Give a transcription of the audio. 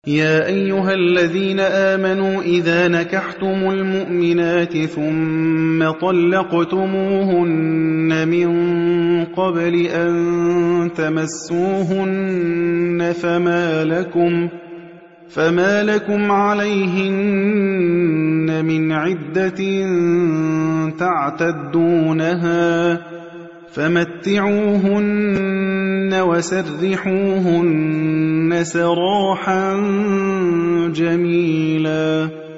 يا أيها الذين آمنوا إذا نكحتم المؤمنات ثم طلقتموهن من قبل أن تمسوهن فما لكم عليهن من عدة تعتدونها فمتعوهن وسرحوهن سراحا جميلا